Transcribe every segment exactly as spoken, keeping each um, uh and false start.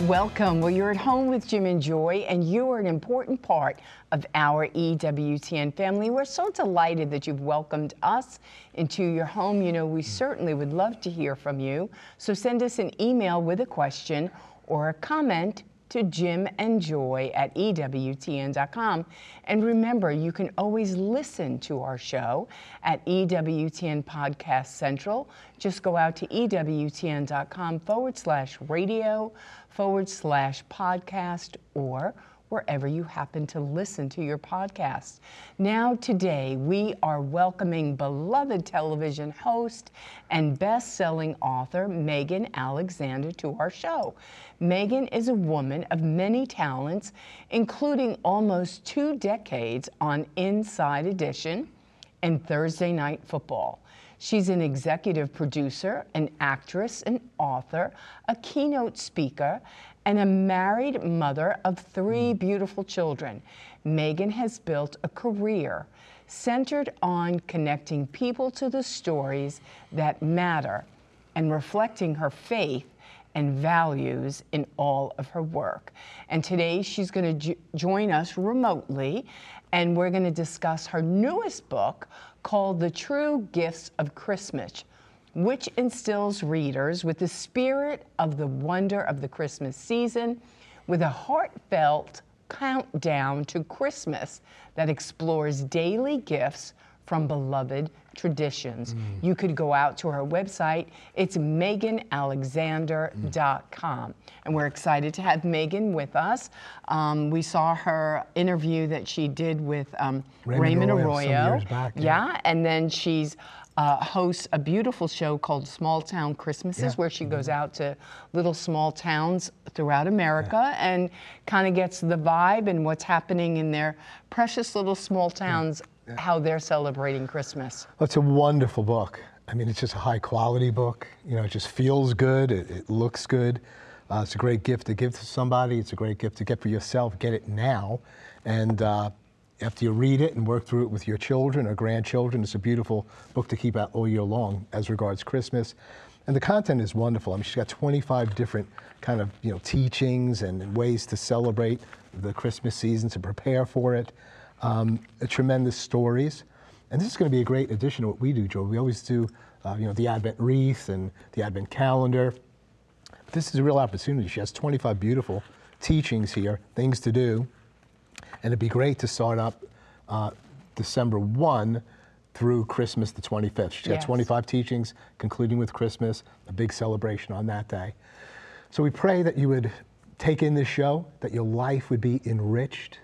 Welcome. Well, you're at home with Jim and Joy, and you are an important part of our E W T N family. We're so delighted that you've welcomed us into your home. You know, we certainly would love to hear from you. So send us an email with a question or a comment to Jim and Joy at E W T N dot com. And remember, you can always listen to our show at E W T N Podcast Central. Just go out to E W T N dot com forward slash radio forward slash podcast or wherever you happen to listen to your podcast. Now today we are welcoming beloved television host and best-selling author Megan Alexander to our show. Megan is a woman of many talents, including almost two decades on Inside Edition and Thursday Night Football. She's an executive producer, an actress, an author, a keynote speaker, and a married mother of three beautiful children. Megan has built a career centered on connecting people to the stories that matter and reflecting her faith and values in all of her work. And today she's going to jo- join us remotely, and we're going to discuss her newest book called The True Gifts of Christmas, which instills readers with the spirit of the wonder of the Christmas season with a heartfelt countdown to Christmas that explores daily gifts from beloved traditions. Mm. You could go out to her website. It's Megan Alexander dot com. Mm. And we're excited to have Megan with us. Um, we saw her interview that she did with um, Raymond, Raymond Arroyo. Arroyo. Some years back, yeah. yeah, and then she's uh, hosts a beautiful show called Small Town Christmases, Yeah. where she goes out to little small towns throughout America yeah. and kind of gets the vibe and what's happening in their precious little small towns, yeah. Yeah. how they're celebrating Christmas. Well, it's a wonderful book. I mean, it's just a high quality book. You know, it just feels good. It, it looks good. Uh, it's a great gift to give to somebody. It's a great gift to get for yourself. Get it now. And uh, after you read it and work through it with your children or grandchildren, it's a beautiful book to keep out all year long as regards Christmas. And the content is wonderful. I mean, she's got twenty-five different kind of, you know, teachings and ways to celebrate the Christmas season, to prepare for it. Um, tremendous stories. And this is going to be a great addition to what we do, Joe. We always do, uh, you know, the Advent wreath and the Advent calendar. But this is a real opportunity. She has twenty-five beautiful teachings here, things to do. And it'd be great to start up uh, December first through Christmas the twenty-fifth. She's got yes. twenty-five teachings, concluding with Christmas, a big celebration on that day. So we pray that you would take in this show, that your life would be enriched,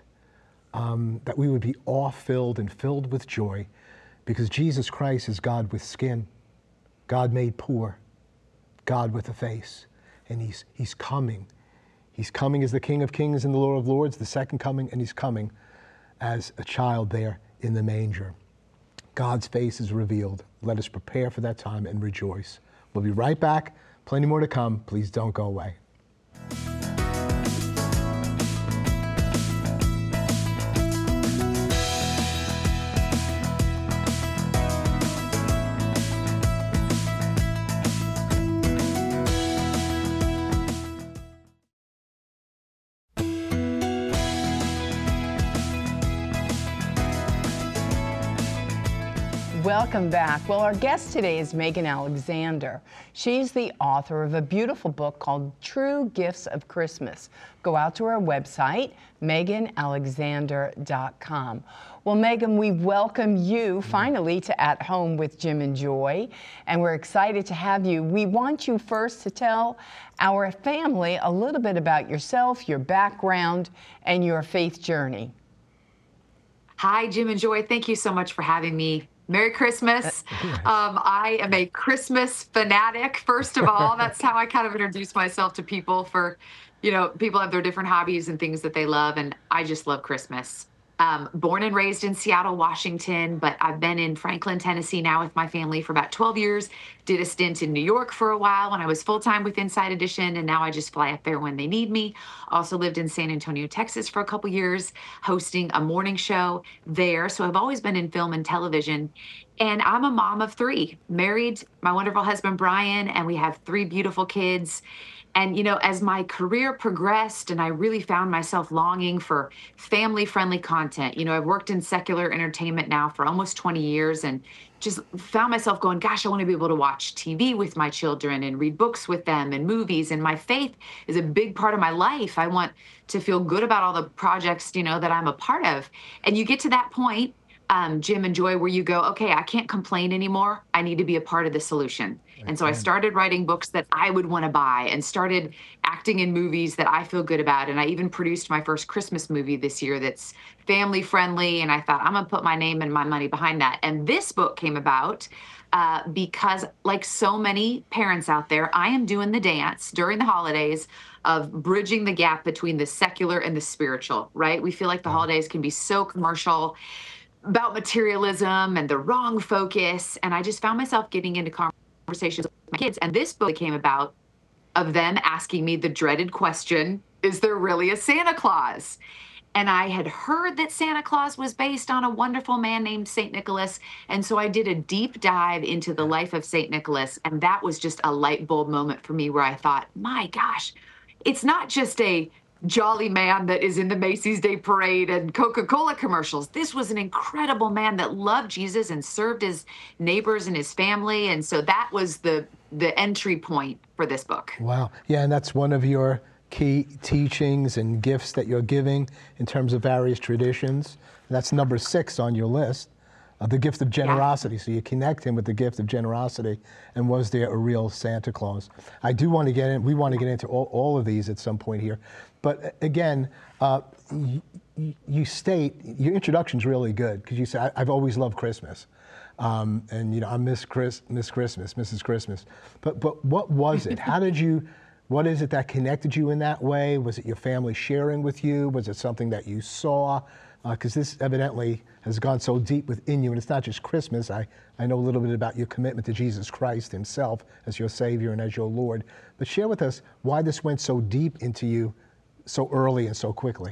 um, that we would be awe-filled and filled with joy, because Jesus Christ is God with skin, God made poor, God with a face, and he's, he's coming. He's coming as the King of Kings and the Lord of Lords, the second coming, and he's coming as a child there in the manger. God's face is revealed. Let us prepare for that time and rejoice. We'll be right back. Plenty more to come. Please don't go away. Welcome back. Well, our guest today is Megan Alexander. She's the author of a beautiful book called True Gifts of Christmas. Go out to our website, Megan Alexander dot com. Well, Megan, we welcome you finally to At Home with Jim and Joy, and we're excited to have you. We want you first to tell our family a little bit about yourself, your background, and your faith journey. Hi, Jim and Joy. Thank you so much for having me. Merry Christmas. Um, I am a Christmas fanatic, first of all. That's how I kind of introduce myself to people. For, you know, people have their different hobbies and things that they love, and I just love Christmas. Um, born and raised in Seattle, Washington, but I've been in Franklin, Tennessee now with my family for about twelve years. Did a stint in New York for a while when I was full-time with Inside Edition, and now I just fly up there when they need me. Also lived in San Antonio, Texas for a couple years, hosting a morning show there. So I've always been in film and television. And I'm a mom of three, married my wonderful husband, Brian, and we have three beautiful kids. And, you know, as my career progressed and I really found myself longing for family friendly content, you know, I've worked in secular entertainment now for almost twenty years and just found myself going, gosh, I want to be able to watch T V with my children and read books with them and movies. And my faith is a big part of my life. I want to feel good about all the projects, you know, that I'm a part of. And you get to that point, um, Jim and Joy, where you go, okay, I can't complain anymore. I need to be a part of the solution. And so I started writing books that I would want to buy and started acting in movies that I feel good about. And I even produced my first Christmas movie this year that's family friendly. And I thought, I'm going to put my name and my money behind that. And this book came about uh, because, like so many parents out there, I am doing the dance during the holidays of bridging the gap between the secular and the spiritual, right? We feel like the holidays can be so commercial, about materialism and the wrong focus. And I just found myself getting into conversations with my kids. And this book came about of them asking me the dreaded question, is there really a Santa Claus? And I had heard that Santa Claus was based on a wonderful man named Saint Nicholas. And so I did a deep dive into the life of Saint Nicholas. And that was just a light bulb moment for me where I thought, my gosh, it's not just a jolly man that is in the Macy's Day Parade and Coca-Cola commercials. This was an incredible man that loved Jesus and served his neighbors and his family. And so that was the the entry point for this book. Wow. Yeah, and that's one of your key teachings and gifts that you're giving in terms of various traditions. And that's number six on your list, uh, the gift of generosity. Yeah. So you connect him with the gift of generosity. And was there a real Santa Claus? I do want to get in, we want to get into all, all of these at some point here. But again, uh, you, you state, your introduction's really good because you say, I, I've always loved Christmas. Um, and, you know, I'm Miss Chris, Miss Christmas, Missus Christmas. But, but what was it? How did you, what is it that connected you in that way? Was it your family sharing with you? Was it something that you saw? Because uh, this evidently has gone so deep within you, and it's not just Christmas. I, I know a little bit about your commitment to Jesus Christ himself as your Savior and as your Lord. But share with us why this went so deep into you so early and so quickly.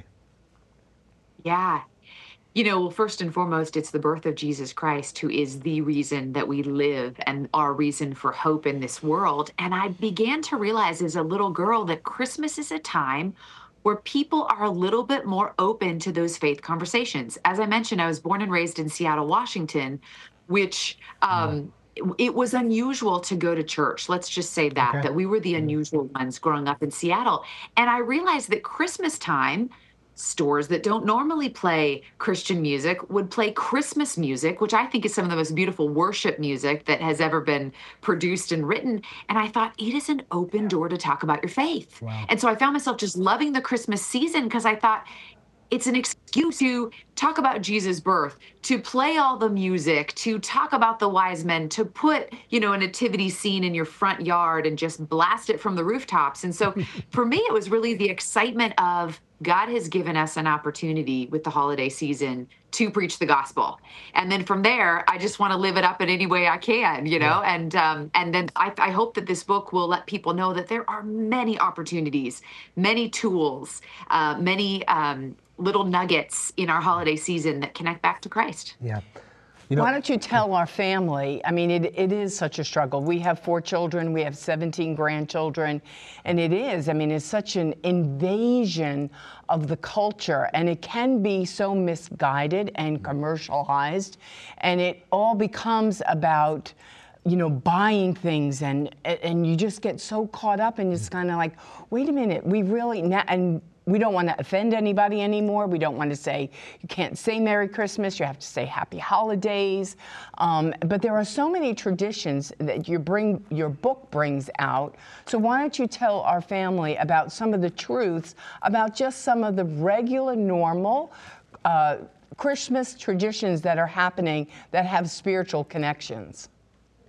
Yeah. You know, well, first and foremost, it's the birth of Jesus Christ, who is the reason that we live and our reason for hope in this world. And I began to realize as a little girl that Christmas is a time where people are a little bit more open to those faith conversations. As I mentioned, I was born and raised in Seattle, Washington, which um, mm. it was unusual to go to church. Let's just say that, okay. that we were the unusual ones growing up in Seattle. And I realized that Christmas time, stores that don't normally play Christian music would play Christmas music, which I think is some of the most beautiful worship music that has ever been produced and written. And I thought, it is an open door to talk about your faith. Wow. And so I found myself just loving the Christmas season because I thought, it's an excuse to talk about Jesus' birth, to play all the music, to talk about the wise men, to put, you know, a nativity scene in your front yard and just blast it from the rooftops. And so for me, it was really the excitement of God has given us an opportunity with the holiday season to preach the gospel. And then from there, I just want to live it up in any way I can, you know, yeah. and um, and then I, I hope that this book will let people know that there are many opportunities, many tools, uh, many um, little nuggets in our holiday season that connect back to Christ. Yeah. You know, why don't you tell our family? I mean, it, it is such a struggle. We have four children, we have seventeen grandchildren, and it is, I mean, it's such an invasion of the culture, and it can be so misguided and commercialized, and it all becomes about, you know, buying things, and and you just get so caught up, and it's kind of like, wait a minute, we really, and we don't want to offend anybody anymore. We don't want to say, you can't say Merry Christmas, you have to say Happy Holidays. Um, but there are so many traditions that you bring, your book brings out. So why don't you tell our family about some of the truths about just some of the regular, normal uh, Christmas traditions that are happening that have spiritual connections?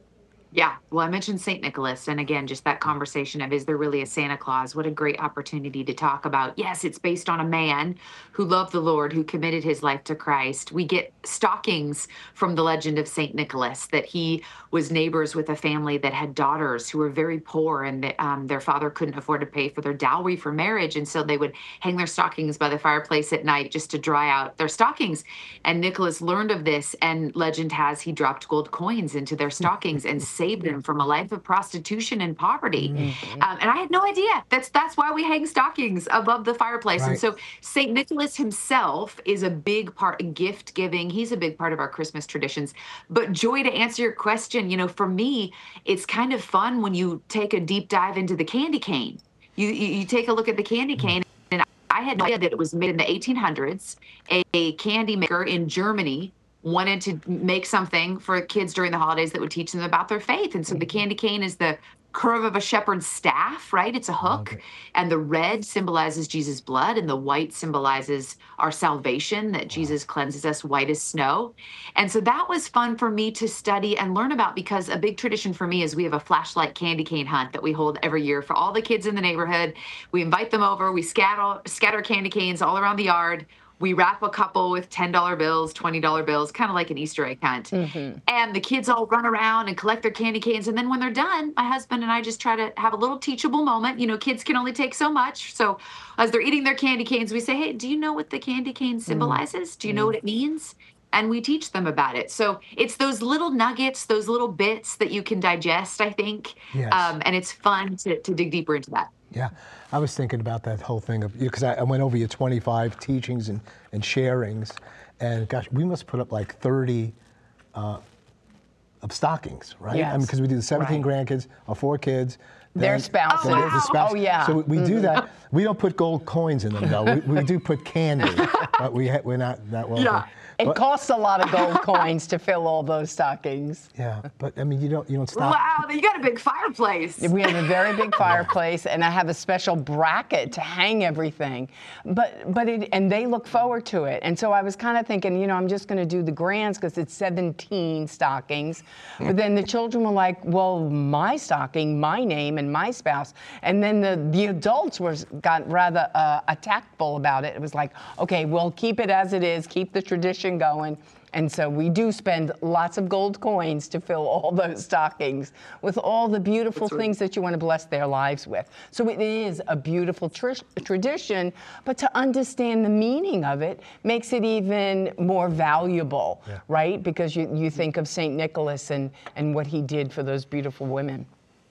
Yeah, well, I mentioned Saint Nicholas, and again, just that conversation of is there really a Santa Claus? What a great opportunity to talk about. Yes, it's based on a man who loved the Lord, who committed his life to Christ. We get stockings from the legend of Saint Nicholas that he was neighbors with a family that had daughters who were very poor, and that, um, their father couldn't afford to pay for their dowry for marriage, and so they would hang their stockings by the fireplace at night just to dry out their stockings. And Nicholas learned of this, and legend has he dropped gold coins into their stockings and saved them from a life of prostitution and poverty. Mm-hmm. Um, and I had no idea. That's that's why we hang stockings above the fireplace. Right. And so Saint Nicholas himself is a big part of gift giving. He's a big part of our Christmas traditions. But Joy, to answer your question, you know, for me, it's kind of fun when you take a deep dive into the candy cane. You you, you take a look at the candy cane. And I had no idea that it was made in the eighteen hundreds. A, a candy maker in Germany wanted to make something for kids during the holidays that would teach them about their faith. And so the candy cane is the curve of a shepherd's staff, right? It's a hook. And the red symbolizes Jesus' blood, and the white symbolizes our salvation, that Jesus cleanses us white as snow. And so that was fun for me to study and learn about, because a big tradition for me is we have a flashlight candy cane hunt that we hold every year for all the kids in the neighborhood. We invite them over, we scatter, scatter candy canes all around the yard. We wrap a couple with ten dollar bills, twenty dollar bills, kind of like an Easter egg hunt. Mm-hmm. And the kids all run around and collect their candy canes. And then when they're done, my husband and I just try to have a little teachable moment. You know, kids can only take so much. So as they're eating their candy canes, we say, hey, do you know what the candy cane symbolizes? Mm-hmm. Do you know what it means? And we teach them about it. So it's those little nuggets, those little bits that you can digest, I think. Yes. Um, and it's fun to, to dig deeper into that. Yeah, I was thinking about that whole thing of, because I, I went over your twenty-five teachings and, and sharings, and gosh, we must put up like thirty uh, of stockings, right? Yes. I mean, because we do the seventeen Right. grandkids, our four kids. Their then- spouses. then there's the Oh, spouse. wow. Oh, yeah. So we, we do Mm-hmm. that. We don't put gold coins in them, though. We, we do put candy, but we ha- we're not that wealthy. Yeah. It But- costs a lot of gold coins to fill all those stockings. Yeah, but I mean, you don't you don't stop. Wow, you got a big fireplace. We have a very big fireplace, and I have a special bracket to hang everything. But but it and they look forward to it. And so I was kind of thinking, you know, I'm just going to do the grands because it's seventeen stockings. But then the children were like, well, my stocking, my name, and my spouse. And then the the adults were got rather uh, tactful about it. It was like, okay, we'll keep it as it is, keep the tradition going. And so we do spend lots of gold coins to fill all those stockings with all the beautiful right. things that you want to bless their lives with. So it is a beautiful tr- tradition, but to understand the meaning of it makes it even more valuable, Yeah. right? Because you, you think of Saint Nicholas and, and what he did for those beautiful women.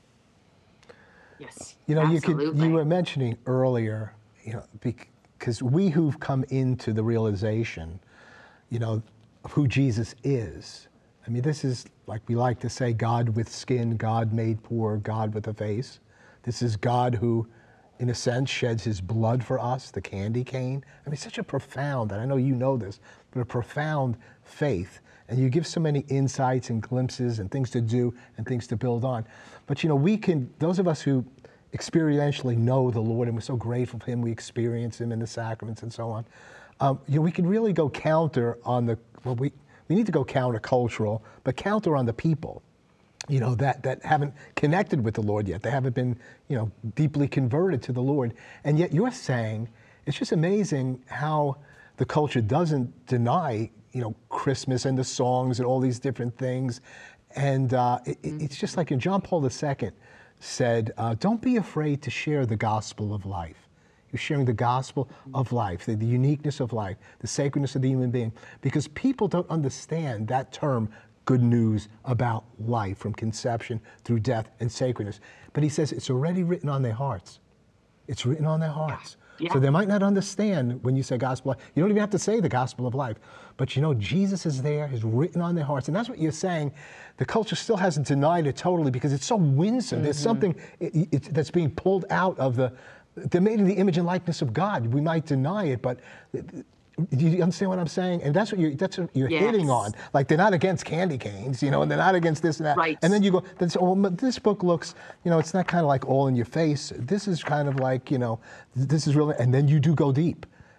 Yes. You know, you could absolutely. you were mentioning earlier, you know, because we who've come into the realization, you know, of who Jesus is. I mean, this is, like we like to say, God with skin, God made poor, God with a face. This is God who, in a sense, sheds his blood for us, the candy cane. I mean, such a profound, and I know you know this, but a profound faith. And you give so many insights and glimpses and things to do and things to build on. But, you know, we can, those of us who experientially know the Lord, and we're so grateful for him, we experience him in the sacraments and so on, um, you know, we can really go counter on the, well, we, we need to go countercultural, but counter on the people, you know, that, that haven't connected with the Lord yet. They haven't been, you know, deeply converted to the Lord. And yet you're saying, it's just amazing how the culture doesn't deny, you know, Christmas and the songs and all these different things. And uh, it, it's just like in John Paul the Second said, uh, don't be afraid to share the gospel of life. You're sharing the gospel of life, the, the uniqueness of life, the sacredness of the human being, because people don't understand that term, good news about life from conception through death and sacredness. But he says it's already written on their hearts. It's written on their hearts. Yeah. So they might not understand when you say gospel of life. You don't even have to say the gospel of life. But you know, Jesus is there, is written on their hearts. And that's what you're saying. The culture still hasn't denied it totally because it's so winsome. Mm-hmm. There's something it, it, that's being pulled out of the, they're made in the image and likeness of God. We might deny it, but do you understand what I'm saying? And that's what you're, that's what you're Yes. hitting on. Like, they're not against candy canes, you know, and they're not against this and that. Right. And then you go, then say, oh, but this book looks, you know, it's not kind of like all in your face. This is kind of like, you know, this is really, and then you do go deep.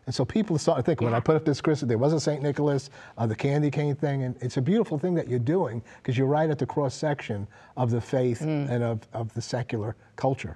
And so people are starting to think, when I put up this Christmas, there was a Saint Nicholas, uh, the candy cane thing, and it's a beautiful thing that you're doing because you're right at the cross section of the faith mm. and of, of the secular culture.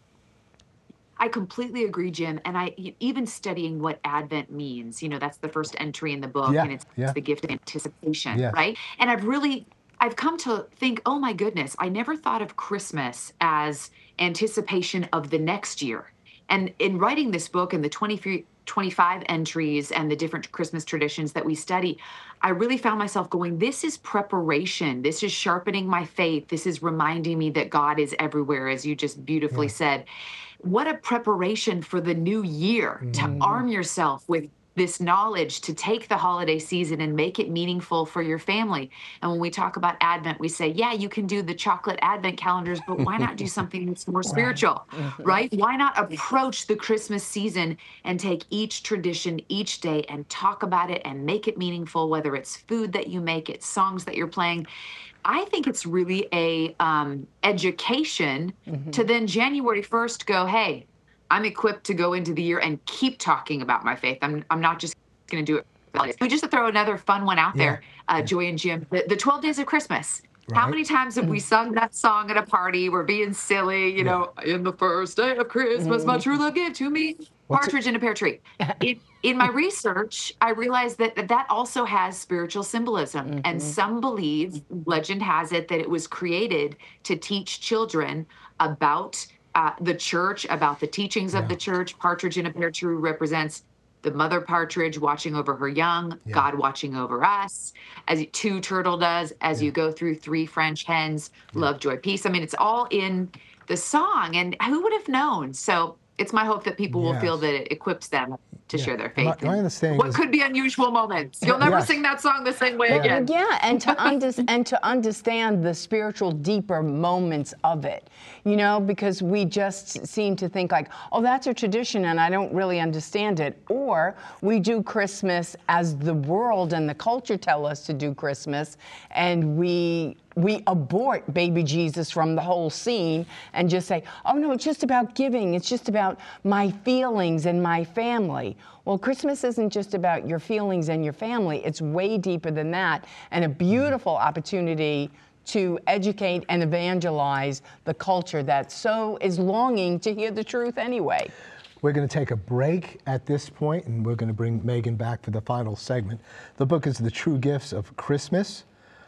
I completely agree, Jim. And I even studying what Advent means, you know, that's the first entry in the book, yeah, and it's, yeah. it's the gift of anticipation, yes. right? And I've really, I've come to think, oh my goodness, I never thought of Christmas as anticipation of the next year. And in writing this book and the twenty-three, twenty-five entries and the different Christmas traditions that we study, I really found myself going, this is preparation. This is sharpening my faith. This is reminding me that God is everywhere, as you just beautifully yeah. said. What a preparation for the new year, mm-hmm. to arm yourself with this knowledge, to take the holiday season and make it meaningful for your family. And when we talk about Advent, we say, yeah, you can do the chocolate Advent calendars, but why not do something that's more spiritual, right? Mm-hmm. right? Why not approach the Christmas season and take each tradition each day and talk about it and make it meaningful, whether it's food that you make, it's songs that you're playing. I think it's really a um, education mm-hmm. to then January first go, hey, I'm equipped to go into the year and keep talking about my faith. I'm I'm not just going to do it. We just to throw another fun one out yeah. there, uh, Joy and Jim, the, the twelve days of Christmas. Right. How many times have we sung that song at a party? We're being silly, you yeah. know, in the first day of Christmas, mm-hmm. my true love give to me. What's Partridge it? in a pear tree. in, in my research, I realized that that, that also has spiritual symbolism. Mm-hmm. And some believe, legend has it, that it was created to teach children about Uh, the church, about the teachings yeah. of the church. Partridge in a pear tree represents the mother partridge watching over her young, yeah. God watching over us, as two turtle does, as yeah. you go through three French hens, yeah. love, joy, peace. I mean, it's all in the song, and who would have known? So it's my hope that people yes. will feel that it equips them to yeah. share their faith. My, my understanding what is, could be unusual moments. You'll never yes. sing that song the same way well, again. Yeah, and to under, and to understand the spiritual, deeper moments of it, you know, because we just seem to think like, oh, that's a tradition and I don't really understand it. Or we do Christmas as the world and the culture tell us to do Christmas, and we we abort baby Jesus from the whole scene and just say, oh no, it's just about giving. It's just about my feelings and my family. Well, Christmas isn't just about your feelings and your family. It's way deeper than that, and a beautiful opportunity to educate and evangelize the culture that so is longing to hear the truth anyway. We're going to take a break at this point, and we're going to bring Megan back for the final segment. The book is The True Gifts of Christmas,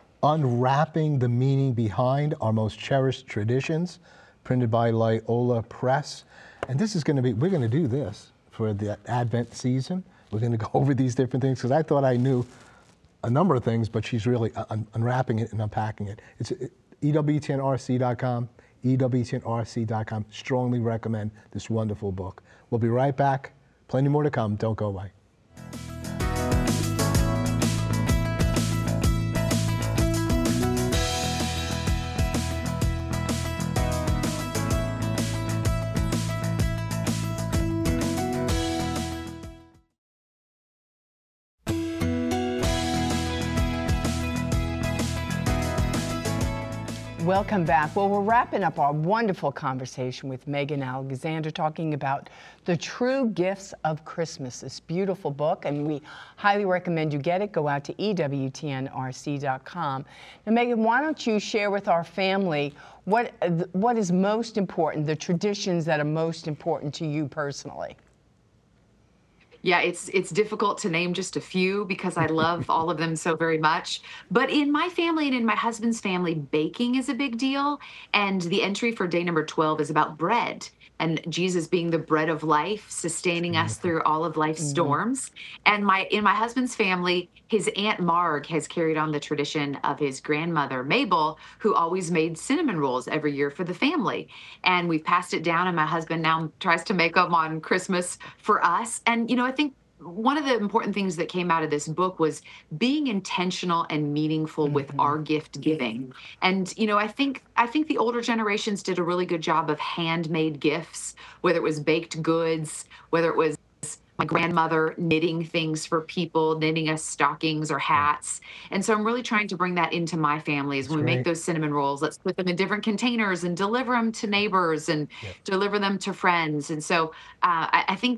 Unwrapping the Meaning Behind Our Most Cherished Traditions, printed by Loyola Press. And this is going to be, we're going to do this for the Advent season. We're going to go over these different things, because I thought I knew a number of things, but she's really un unwrapping it and unpacking it. It's E W T N R C dot com, E W T N R C dot com. Strongly recommend this wonderful book. We'll be right back. Plenty more to come. Don't go away. Welcome back. Well, we're wrapping up our wonderful conversation with Megan Alexander, talking about The True Gifts of Christmas, this beautiful book, and we highly recommend you get it. Go out to E W T N R C dot com. Now, Megan, why don't you share with our family what, what is most important, the traditions that are most important to you personally? Yeah, it's it's difficult to name just a few because I love all of them so very much. But in my family and in my husband's family, baking is a big deal. And the entry for day number twelve is about bread, and Jesus being the bread of life, sustaining us through all of life's mm-hmm. storms. And my in my husband's family, his Aunt Marg has carried on the tradition of his grandmother, Mabel, who always made cinnamon rolls every year for the family. And we've passed it down, and my husband now tries to make them on Christmas for us. And, you know, I think one of the important things that came out of this book was being intentional and meaningful mm-hmm. with our gift giving. And, you know, I think I think the older generations did a really good job of handmade gifts, whether it was baked goods, whether it was my grandmother knitting things for people, knitting us stockings or hats. And so I'm really trying to bring that into my family. Is when we make those cinnamon rolls, let's put them in different containers and deliver them to neighbors and yep. deliver them to friends. And so uh, I, I think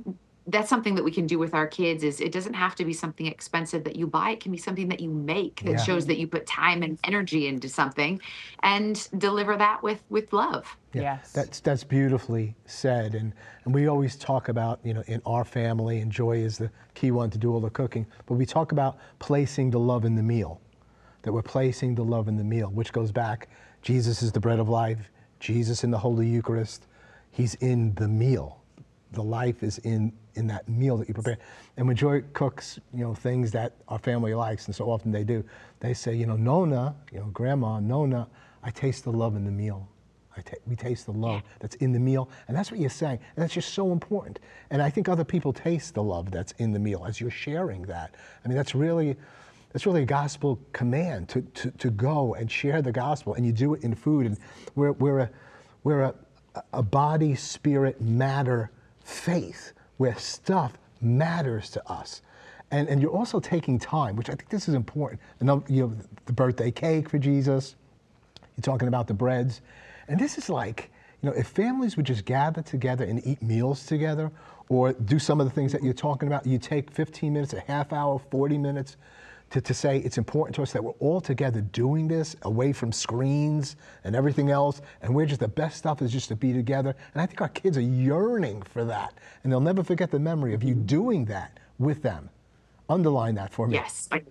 that's something that we can do with our kids. Is it doesn't have to be something expensive that you buy. It can be something that you make that Yeah. shows that you put time and energy into something, and deliver that with with love. Yeah, Yes. that's that's beautifully said, and and we always talk about, you know, in our family, and Joy is the key one to do all the cooking, but we talk about placing the love in the meal, that we're placing the love in the meal, which goes back, Jesus is the bread of life, Jesus in the Holy Eucharist, he's in the meal. The life is in in that meal that you prepare. And when Joy cooks, you know, things that our family likes, and so often they do, they say, you know, Nona, you know, Grandma, Nona, I taste the love in the meal. I ta- we taste the love Yeah. that's in the meal, and that's what you're saying, and that's just so important. And I think other people taste the love that's in the meal as you're sharing that. I mean, that's really, that's really a gospel command to, to, to go and share the gospel, and you do it in food. And we're, we're, a, we're a, a body, spirit, matter faith where stuff matters to us. And, and you're also taking time, which I think this is important. Another, you know, the birthday cake for Jesus, you're talking about the breads. And this is like, you know, if families would just gather together and eat meals together, or do some of the things that you're talking about, you take fifteen minutes, a half hour, forty minutes to, to say it's important to us that we're all together doing this away from screens and everything else. And we're just, the best stuff is just to be together. And I think our kids are yearning for that. And they'll never forget the memory of you doing that with them. Underline that for me. Yes. I-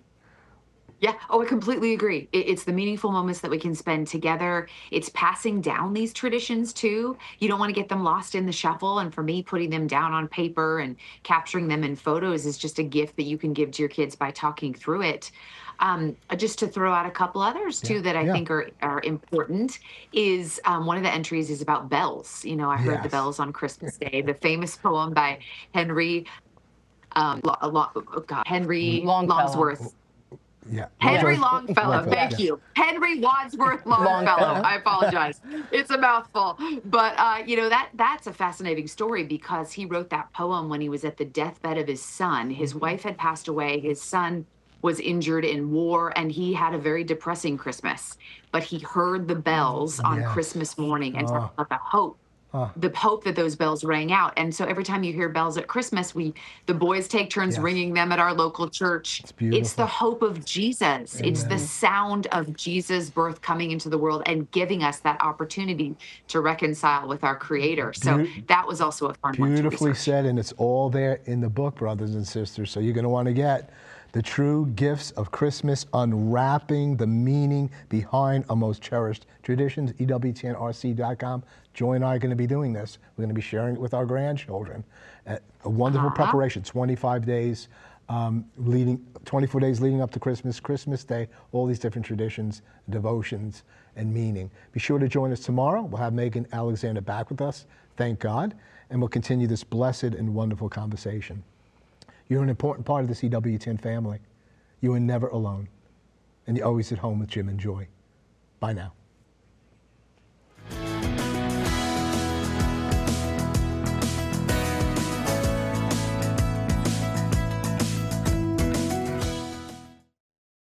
Yeah. Oh, I completely agree. It, it's the meaningful moments that we can spend together. It's passing down these traditions too. You don't want to get them lost in the shuffle. And for me, putting them down on paper and capturing them in photos is just a gift that you can give to your kids by talking through it. Um, just to throw out a couple others too Yeah, that I yeah. think are, are important is um, one of the entries is about bells. You know, I heard the Yes. bells on Christmas Day, the famous poem by Henry, um, Lo- Lo- oh God, Henry Longfellow. Longsworth. Yeah. Henry Longfellow- Longfellow, Longfellow, thank yeah. you. Henry Wadsworth Longfellow. Longfellow. I apologize. It's a mouthful. But uh, you know, that that's a fascinating story because he wrote that poem when he was at the deathbed of his son. His wife had passed away, his son was injured in war, and he had a very depressing Christmas. But he heard the bells on Yes. Christmas morning and Oh. talked about the hope. Oh. The hope that those bells rang out. And so every time you hear bells at Christmas, we the boys take turns Yes. ringing them at our local church. It's beautiful. It's the hope of Jesus. It's the Amen. sound of Jesus' birth coming into the world and giving us that opportunity to reconcile with our Creator. So Beau- that was also a fun one to Beautifully research. said, and it's all there in the book, brothers and sisters. So you're going to want to get The True Gifts of Christmas, Unwrapping the Meaning Behind Our Most Cherished Traditions, E W T N R C dot com. Joy and I are going to be doing this. We're going to be sharing it with our grandchildren. Uh, a wonderful Uh-huh. preparation, twenty-five days um, leading, twenty-four days leading up to Christmas, Christmas Day, all these different traditions, devotions, and meaning. Be sure to join us tomorrow. We'll have Megan Alexander back with us, thank God, and we'll continue this blessed and wonderful conversation. You're an important part of the C W ten family. You are never alone, and you're always at home with Jim and Joy. Bye now.